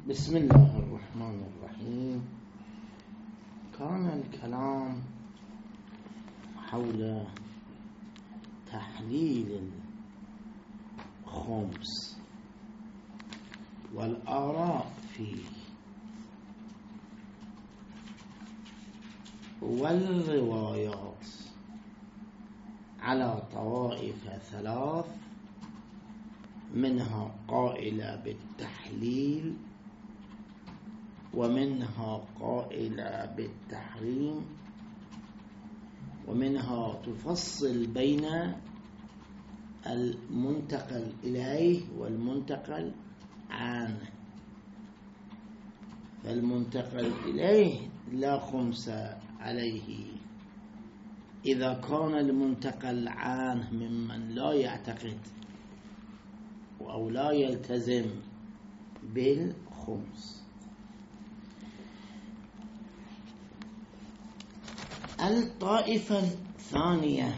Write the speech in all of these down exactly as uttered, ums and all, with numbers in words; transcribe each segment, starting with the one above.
بسم الله الرحمن الرحيم. كان الكلام حول تحليل الخمس والآراء فيه والروايات على طوائف ثلاث، منها قائلة بالتحليل ومنها قائلة بالتحريم ومنها تفصل بين المنتقل إليه والمنتقل عنه. فالمنتقل إليه لا خمس عليه إذا كان المنتقل عنه ممن لا يعتقد أو لا يلتزم بالخمس. الطائفة الثانية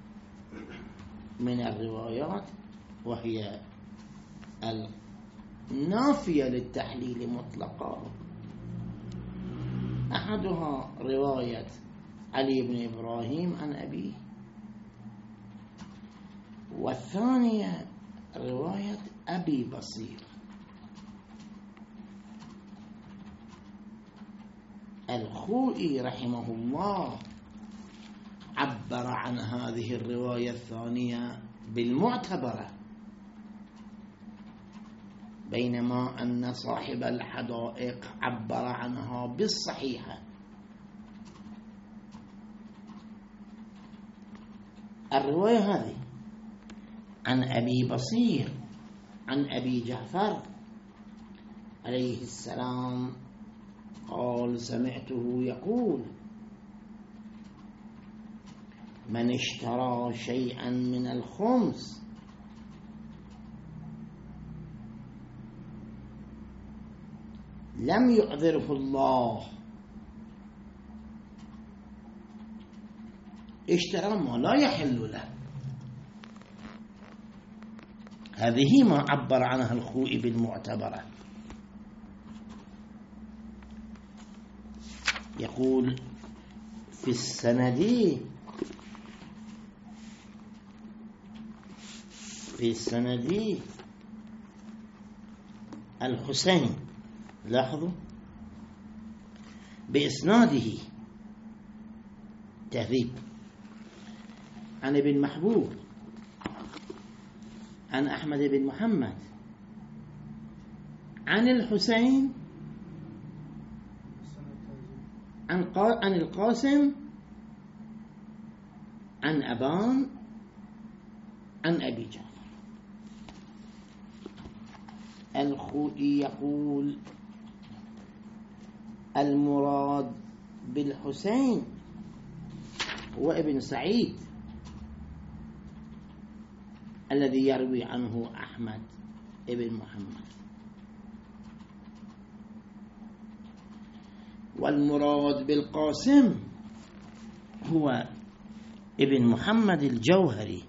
من الروايات وهي النافية للتحليل مطلقا، أحدها رواية علي بن إبراهيم عن أبيه، والثانية رواية أبي بصير. الخوئي رحمه الله عبر عن هذه الرواية الثانية بالمعتبرة، بينما أن صاحب الحدائق عبر عنها بالصحيحة. الرواية هذه عن أبي بصير عن أبي جعفر عليه السلام قال: سمعته يقول: من اشترى شيئا من الخمس لم يعذره الله، اشترى ما لا يحل له. هذه ما عبر عنها الخوئي بالمعتبرة. يقول في السند في السند الحسين، لاحظوا بإسناده تهذيب عن ابن محبوب عن أحمد بن محمد عن الحسين عن عن القاسم عن أبان عن أبي جعفر. الخوئي يقول: المراد بالحسين هو ابن سعيد الذي يروي عنه أحمد ابن محمد، والمراد بالقاسم هو ابن محمد الجوهري.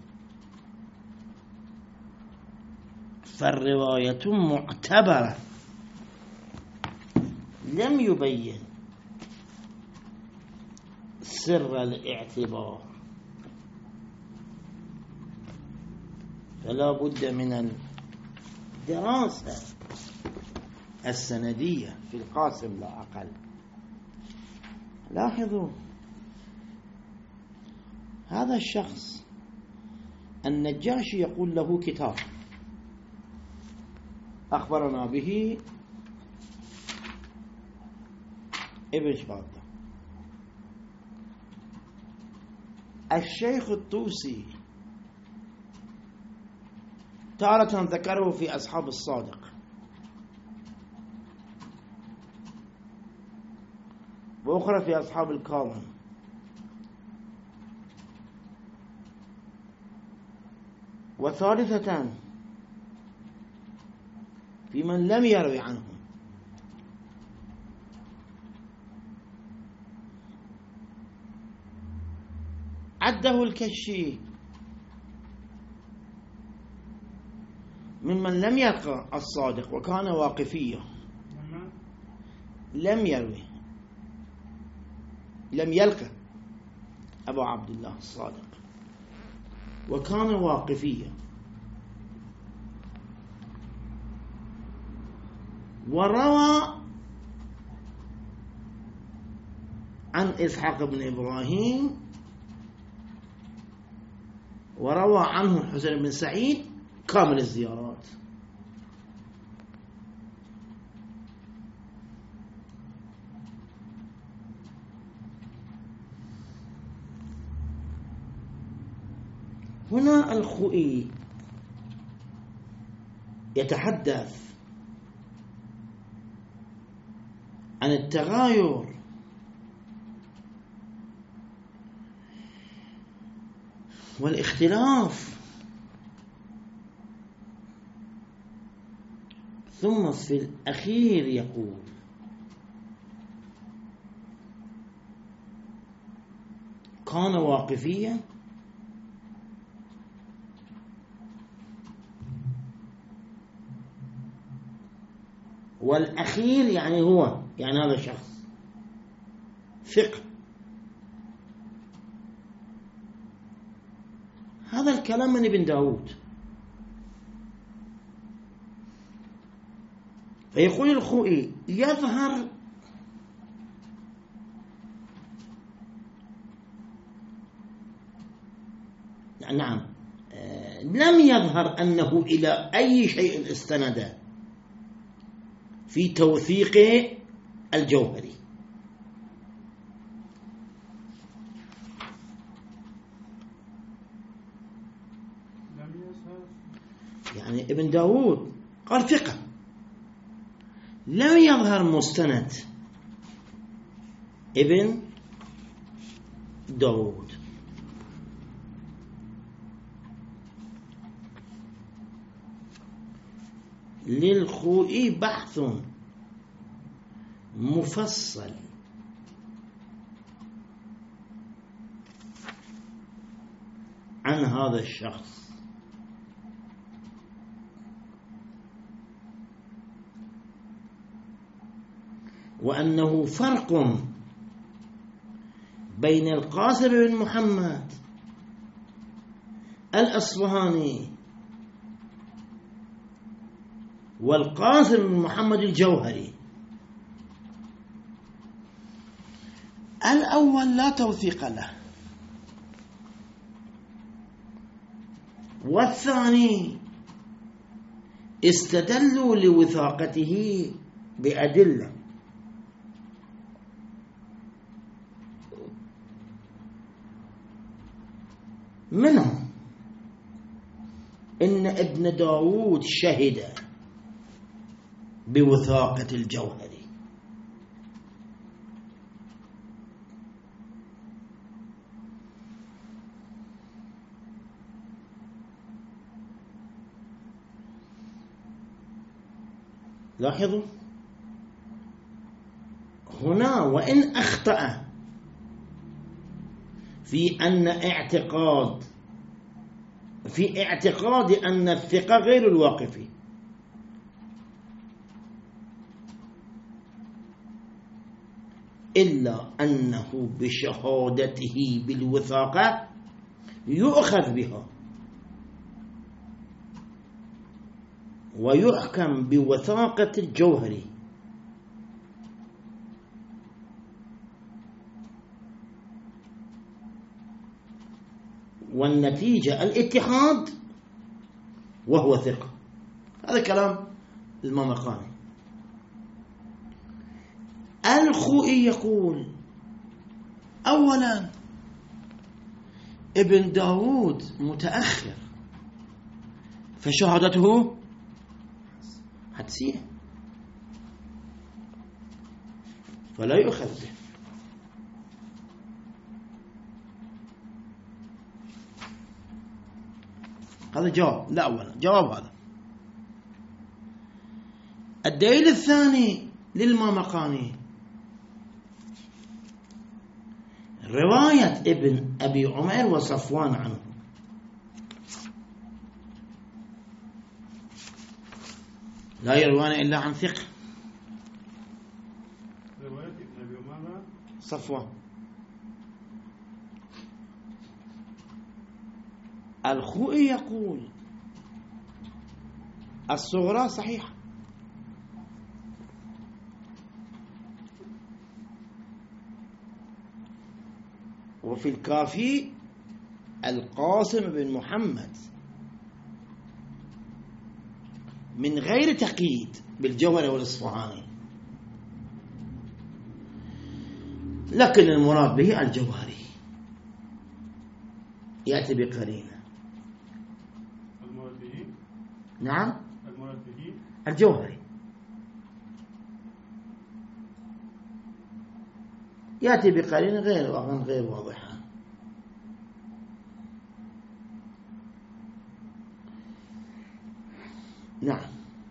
فالرواية معتبرة، لم يبين سر الاعتبار، فلا بد من الدراسة السندية في القاسم لا أقل. لاحظوا هذا الشخص النجاشي يقول له كتاب أخبرنا به ابن شباطة. الشيخ الطوسي تارة ذكره في أصحاب الصادق، وأخرى في أصحاب الكاظم، وثالثة في من لم يروي عنهم. عده الكشي ممن لم يلقى الصادق وكان واقفيا، لم يروي لم يلقى أبو عبد الله الصادق، وكان واقفيا، وروى عن إسحاق بن إبراهيم، وروى عنه حسين بن سعيد كامل الزيارات. هنا الخوئي يتحدث عن التغاير والاختلاف، ثم في الأخير يقول: كان واقفيا، والأخير يعني هو يعني هذا الشخص ثقة. هذا الكلام من ابن داود. فيقول الخوئي: يظهر نعم لم يظهر أنه إلى أي شيء استند في توثيق الجوهري. يعني ابن داود قال ثقة، لم يظهر مستند ابن داود. للخوئي بحث مفصل عن هذا الشخص، وأنه فرق بين القاسم بن محمد الأصفهاني والقاسم بن محمد الجوهري. الأول لا توثيق له، والثاني استدلوا لوثاقته بأدلة، منهم إن ابن داود شهد بوثاقة الجوهري، لاحظوا هنا وإن أخطأ في أن اعتقاد في اعتقاد أن الثقة غير الواقفي، إلا أنه بشهادته بالوثاقة يؤخذ بها ويحكم بوثاقة الجوهري، والنتيجة الاتحاد وهو ثقة. هذا كلام المامقاني. الخوئي يقول: أولا ابن داود متأخر، فشهادته حدسية فلا يؤخذ به. هذا جواب، لا أولا جواب هذا. الدليل الثاني للمامقاني رواية ابن أبي عمير وصفوان عنه، لا يروان إلا عن ثقة، صفوان. الخوئي يقول الصغرى صحيحة. وفي الكافي القاسم بن محمد من غير تقييد بالجوهري والإصفهاني، لكن المراد به الجوهري يأتي بقرينة. المراد به نعم المراد به الجوهري يأتي بقرينة غير غير واضحة. نعم،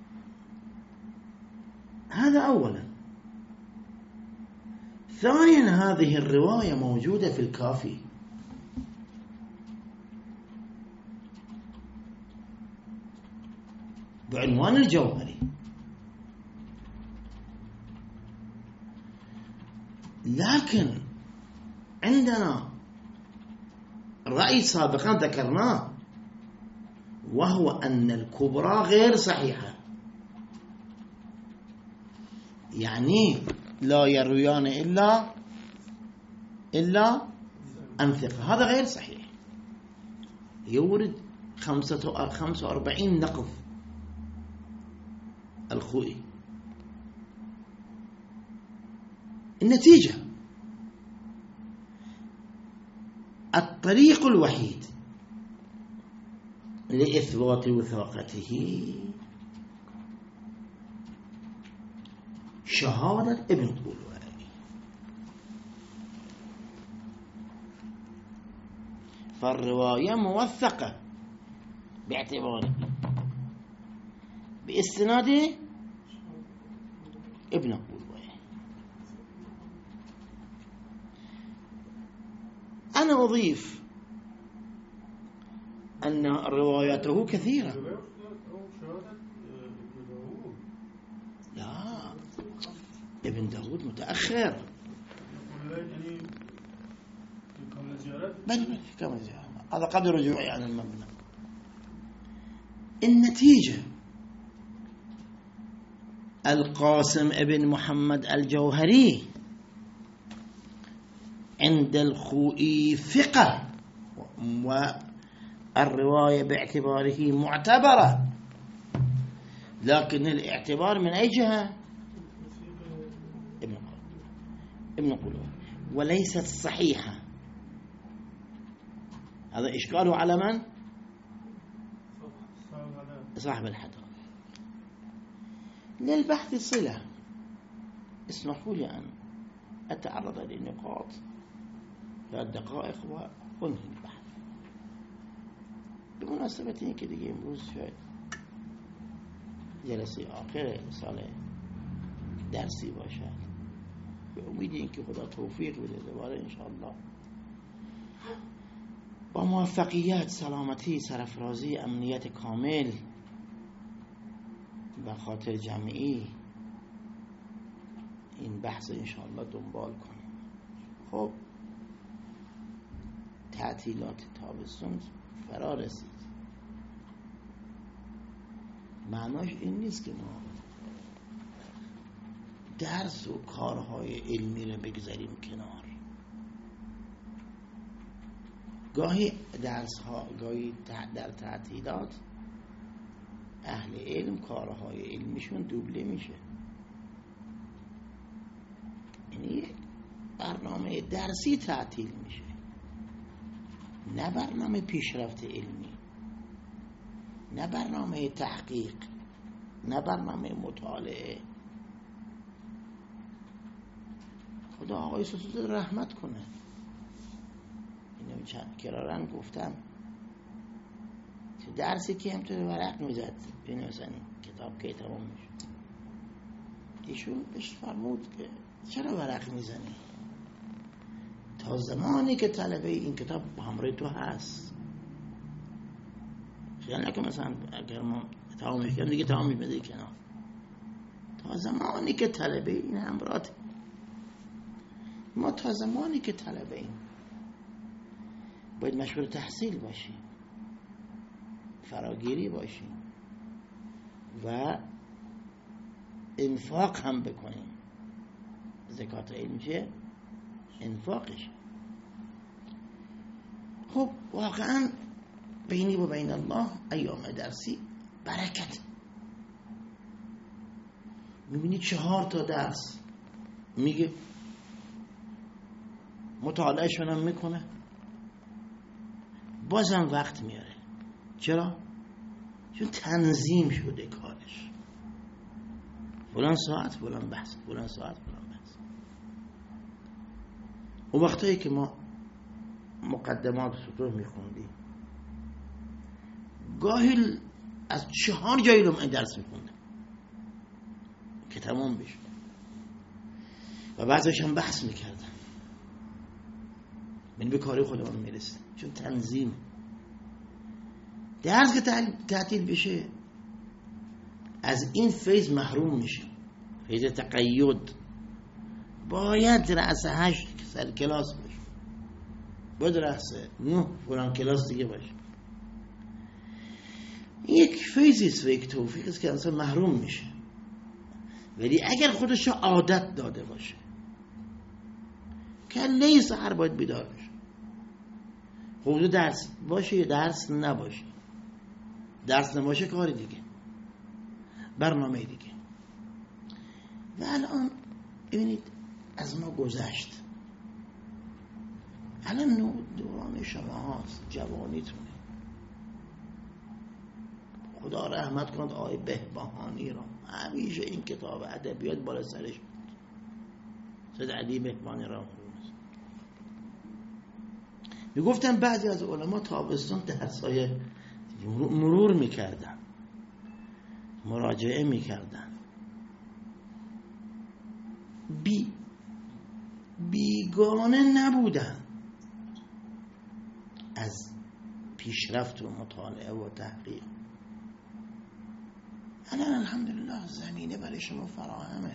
هذا أولا. ثانيا، هذه الرواية موجودة في الكافي، بعنوان الجوهري، لكن عندنا رأي سابقا ذكرناه، وهو أن الكبرى غير صحيحة، يعني لا يرويان إلا إلا عن ثقة، هذا غير صحيح. يورد خمسة خمسة وأربعين نقض الخوئي. النتيجة الطريق الوحيد لإثبات وثاقته شهادة ابن قولوي، فالرواية موثقة باعتباره باستناد ابن قولوي. أنا أضيف أن رواياته كثيرة. لا، ابن داود متأخر. بل في كامل الزيارة، هذا قد رجوعي عن المبنى. النتيجة القاسم ابن محمد الجوهري عند الخوئي ثقة، والرواية باعتباره معتبرة، لكن الاعتبار من أي جهة؟ ابن ابن قولوي، وليست صحيحة. هذا إشكاله على من؟ صاحب الحدث. للبحث صلة، اسمحوا لي أن أتعرض لنقاط في الدقائق وأنهي البحث. بمناسبة كده يمروز في جلسي آخر رسالة درسي باشد، بأمید اینکه خدا توفیق بده دوباره انشاءالله با موفقیت، سلامتی، سرفرازی، امنیت کامل و خاطر جمعی این بحث انشاءالله دنبال کنیم. خب تعطیلات تابستون فرا رسید. معناش این نیست که ما درس و کارهای علمی رو بگذاریم کنار. گاهی درس ها، گاهی در تعطیلات اهل علم کارهای علمیشون دوبله میشه. یعنی برنامه درسی تعطیل میشه، نه برنامه پیشرفت علمی، نه برنامه تحقیق، نه برنامه مطالعه. خدا آقای سوسوزه رحمت کنه. اینو چند کرارن گفتم که درسی که همطور ورق میزد بنویسن کتاب که تمام میشه. ایشون بهش فرمود که چرا ورق میزنی؟ تا زمانی که طلبه این کتاب همراه تو هست. خیال نکن مثلا اگر ما تمام میکنم دیگه تمام میبنده کنار. تا زمانی که طلبه این همراه ما تا زمانی که طلبه ایم باید مشغول تحصیل باشیم، فراگیری باشیم و انفاق هم بکنیم. زکات علم چیه؟ انفاقش. خب واقعا بینی و بین الله ایام درسی برکت. میبینی چهار تا درس میگه، مطالعهشون هم میکنه، بازم وقت میاره. چرا؟ چون تنظیم شده کارش. فلان ساعت فلان بحث، فلان ساعت فلان بحث. و وقتایی که ما مقدمات سطور میخوندیم گاهی از چهار جای رو من درس میخوندم که تمام بشه و بعضش هم بحث میکردم. من به کاری خودم میرسه چون تنظیم. درس که تعطیل بشه از این فیض محروم میشه، فیض تقید. باید رأس هشت سر کلاس باشه، باید رأس نه فلان کلاس دیگه باشه. یک فیضیست و یک توفیقیست که انسان محروم میشه. ولی اگر خودش عادت داده باشه کله سحر باید بیدار بشه، خود درس باشه یا درس نباشه، درس نباشه کاری دیگه، برنامه دیگه. و الان ببینید از ما گذشت، الان دوران شما هاست، جوانیتونه. خدا رحمت کند آقای بهبهانی را، همیشه این کتاب ادبیات بالا سرش بود. سید علی بهبهانی را میگفتن بعضی از علما تابستان درسای مرور میکردن، مراجعه میکردن، بی بیگانه نبودن از پیشرفت و مطالعه و تحقیق. الان الحمدلله زمینه برای شما فراهمه.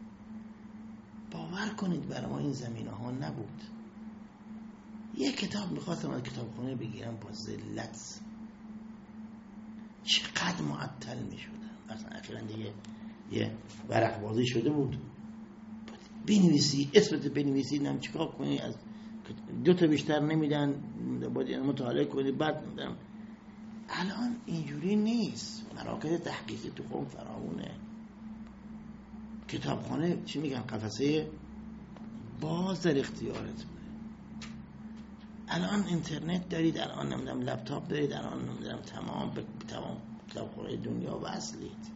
باور کنید برای ما این زمینه ها نبود. یک کتاب میخواستم از کتابخونه بگیرم با ذلت چقدر معطل میشدم. مثلا اخیراً دیگه یه ورق بازی شده بود، بنویسی اسمت بنویسی نم چیکار کنی، از دو تا بیشتر نمیدن، باید مطالعه کنی. بعد الان اینجوری نیست. مراکز تحقیقی تو قم فراونه. کتابخانه چی میگن، قفسه باز در اختیارت. الان اینترنت دارید، الان نمیدونم لپتاپ دارید، الان نمیدونم تمام به تمام کتابخانه دنیا وصلید.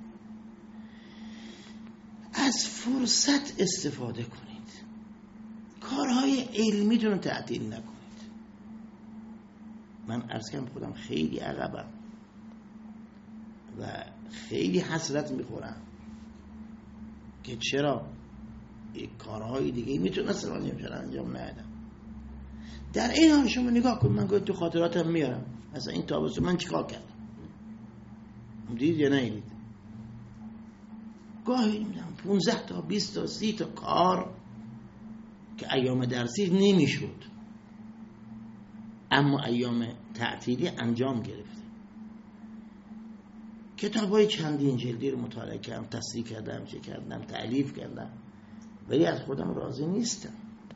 از فرصت استفاده کنید، کارهای علمیتون رو تعطیل نکنید. من عرض کنم خودم خیلی عقبم و خیلی حسرت میخورم که چرا یک کارهای دیگه میتونستم انجام ندادم. در این حال شما نگاه کن، من گوید تو خاطراتم میارم مثلا این تابستون من چیکار کردم، دید یا ندید؟ گاهی نمیدونم پونزده تا بیست تا سی تا کار که ایام درسی نمیشد اما ایام تعطیلی انجام گرفته. کتاب های چندین جلدی رو مطالعه کردم، تصحیح کردم، چه کردم، تألیف کردم، ولی از خودم راضی نیستم.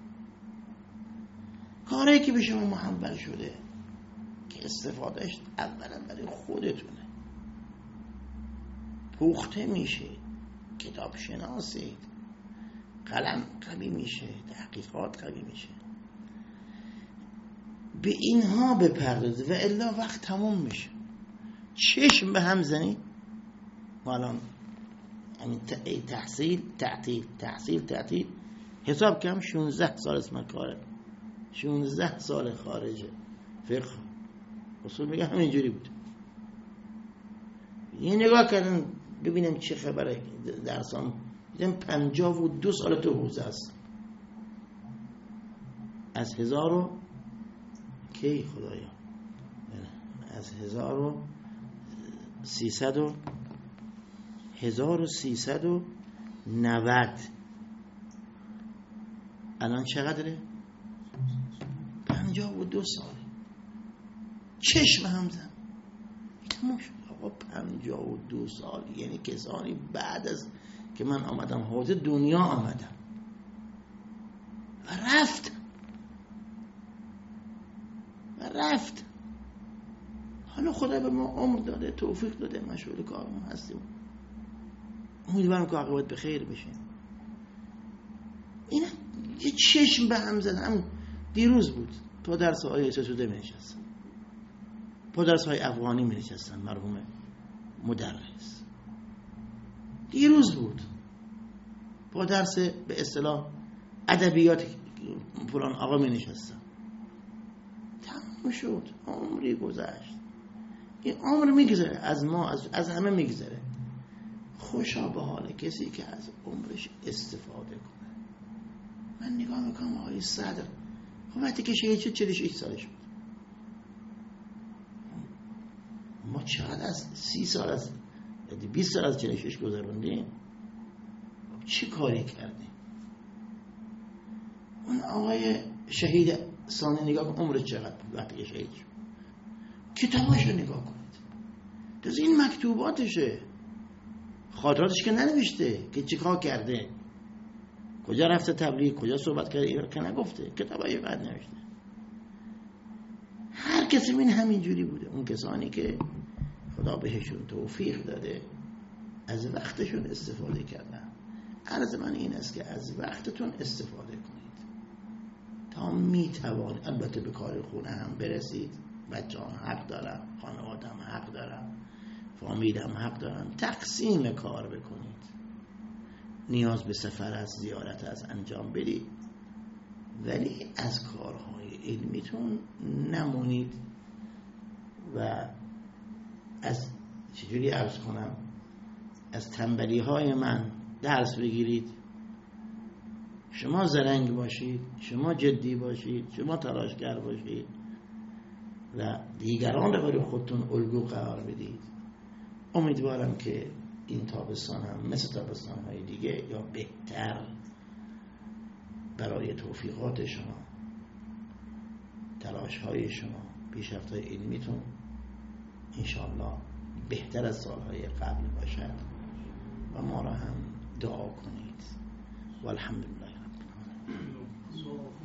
کاری که به شما محول شده که استفادهش اولا برای خودتونه، پخته میشه، کتاب شناسید، قلم قوی میشه، تحقیقات قوی میشه، به اینها بپردازید و الا وقت تموم میشه. چشم به هم زنید. ما الان تحصیل تعطیل تحصیل تعطیل حساب کم شانزده سال اسم کاره، شانزده سال خارجه فقه اصول میگه همینجوری بود. یه نگاه کردن ببینم چه خبره درسان، دیدم پنجاه و دو سال تو حوزه است. از هزار و کی خدایا از هزار و سیصد و هزار و سیصد و نود الان چقدره؟ پنجاه و دو سال. چشم هم زن تمام شد. آقا پنجاه و دو سال، یعنی کسانی بعد از که من آمدم حوزه دنیا آمدم و رفت و رفت. حالا خدا به ما عمر داده، توفیق داده، مشغول کارمون هستیم. امیدوارم که عاقبت به خیر بشه. این یه چشم به هم زدم. دیروز بود تو درس های سسوده می نشستم، تو درس های افغانی می نشستم، مرحوم مدرس. دیروز بود با درس به اصطلاح ادبیات فلان آقا می نشستم. تمام شد، عمری گذشت. این عمر میگذره از ما، از, از همه میگذره. خوشا به حال کسی که از عمرش استفاده کنه. من نگاه میکنم آقای صدر، خب وقتی که شهید شد چهل و شش سالش بود. ما چقدر از سی سال از بیست سال از چهل و شش گذروندیم، چه کاری کردیم؟ اون آقای شهید ثانی نگاه کن عمرش چقدر بود وقتی که شهید شد. کتاباش رو نگاه کنید، از این مکتوباتشه، خاطراتش که ننوشته که چیکار کرده، کجا رفته تبلیغ، کجا صحبت کرده، اینا که نگفته، کتابای بعد نوشته. هر کسی من همین جوری بوده. اون کسانی که خدا بهشون توفیق داده از وقتشون استفاده کردن. عرض من این است که از وقتتون استفاده کنید تا میتوانید. البته به کار خونه هم برسید، بچه هم حق دارن، خانواده هم حق دارن، فامیل هم حق دارن. تقسیم کار بکنید. نیاز به سفر از زیارت از انجام بدید، ولی از کارهای علمیتون نمونید و از چجوری عرض کنم از تنبلی های من درس بگیرید. شما زرنگ باشید، شما جدی باشید، شما تلاشگر باشید و دیگران رو برای خودتون الگو قرار بدید. امیدوارم که این تابستان هم مثل تابستان های دیگه یا بهتر برای توفیقات شما، تلاش های شما، پیشرفت های علمیتون انشاءالله بهتر از سالهای قبل باشد و ما را هم دعا کنید. والحمدلله رب العالمین.